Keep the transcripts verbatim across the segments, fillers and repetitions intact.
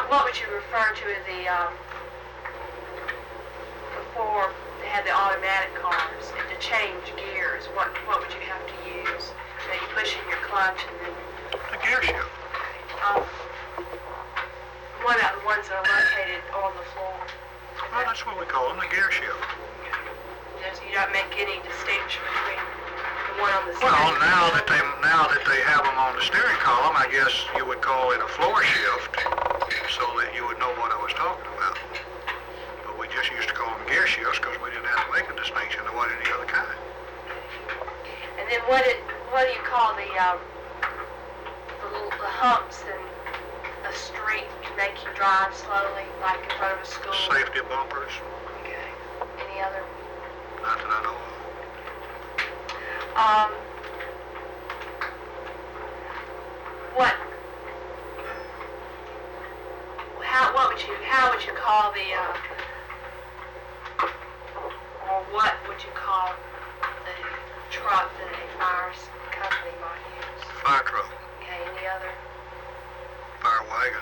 what would you refer to as the, um, before they had the automatic cars, and to change gears, what, what would you have to use? You know, you push in your clutch and then... The gear shift. Um, what about the ones that are located on the floor? Well, that's what we call them, the gear shift. So you don't make any distinction between the one on the Well, steering now wheel. that they now that they have them on the steering column, I guess you would call it a floor shift, so that you would know what I was talking about. But we just used to call them gear shifts because we didn't have to make a distinction. There wasn't any other kind. And then what it, what do you call the um, the little the humps in a street to make you drive slowly, like in front of a school? Safety bumpers. Okay. Any other? Not that I know of. Um, what? How? What would you? How would you call the? Uh, or what would you call the truck that a fire company might use? Fire truck. Okay. Any other? Fire wagon.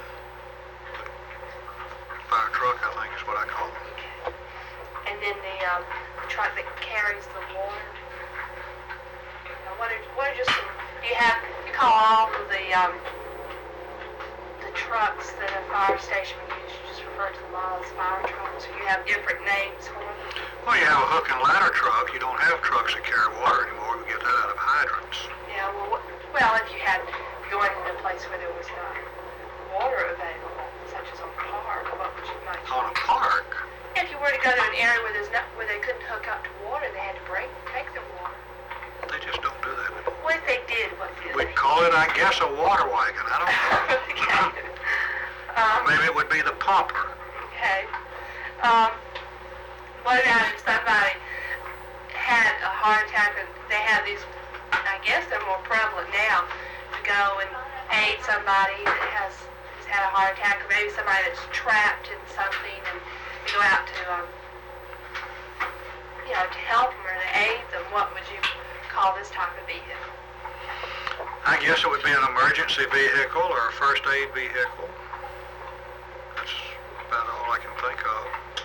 Fire truck, I think, is what I call them. Okay. And then the um, truck that carries the water. Now, what are what are just some? Do you have? You call all of the um, the trucks that a fire station would use? You just refer to them all as fire trucks, or you have different names for them? Well, you have a hook and ladder truck. You don't have trucks that carry water anymore. We get that out of hydrants. Yeah. Well, what, well, if you had going in a place where there was not water available, such as on a park, what would you like? On a park? If you were to go to an area where there's not, where they couldn't hook up to water, they had to break, take their water. They just don't do that anymore. What if they did? What did We'd they? call it, I guess, a water wagon. I don't know. Okay. Um, Maybe it would be the pumper. Okay. Um, what about if somebody had a heart attack and they have these, I guess they're more prevalent now, to go and aid somebody that has, has had a heart attack, or maybe somebody that's trapped in something, and you go out to, um, you know, to help them or to aid them. What would you call this type of vehicle? I guess it would be an emergency vehicle or a first aid vehicle. That's about all I can think of.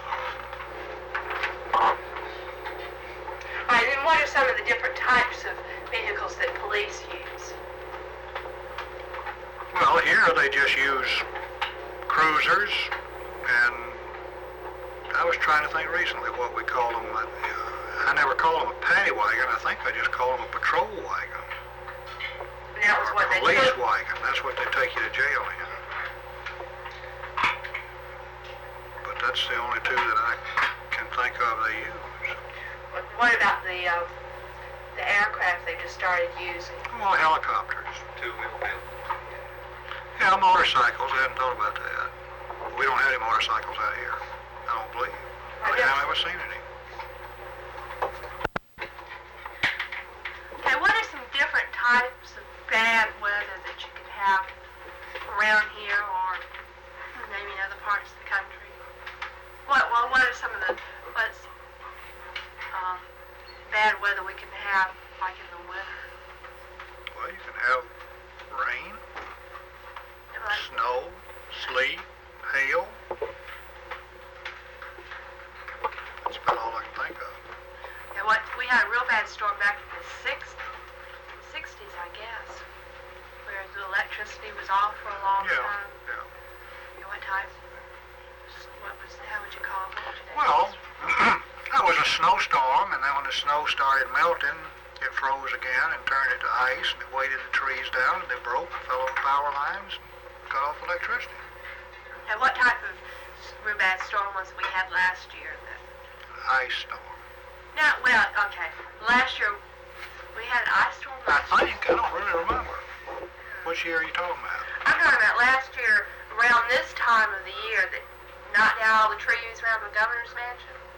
All right, and what are some of the different types of vehicles that police use? Well, here they just use cruisers, and I was trying to think recently what we call them. Uh, I never call them a paddy wagon. I think I just call them a patrol wagon. And that was Or what a they police took. wagon. That's what they take you to jail in. But that's the only two that I can think of they use. What- What about the uh, the aircraft they just started using? Well, helicopters. Two-wheel bill. Yeah, motorcycles. I hadn't thought about that. We don't have any motorcycles out here. I don't believe. I I guess- haven't ever seen any. Okay, what are some different types of bad weather that you could have around here or maybe in other parts of the country? What well, what are some of the what's um, bad weather we can have like in the winter? Well, you can have rain, Like, snow, sleet, hail. That's about all I can think of. yeah, what we had a real bad storm back in the sixties, sixties, I guess, where the electricity was off for a long Yeah, time. yeah. You know, what type? What was? How would you call it? Well, that was a snowstorm, and then when the snow started melting, it froze again and turned into ice, and it weighted the trees down, and they broke, fell on power lines, and cut off electricity. And what type of real bad storm was it we had last year? That, Ice storm. no, well, okay. Last year we had an ice storm. I Last year. think, I don't really remember. Which year are you talking about? I'm talking about last year around this time of the year that knocked down all the trees around the governor's mansion.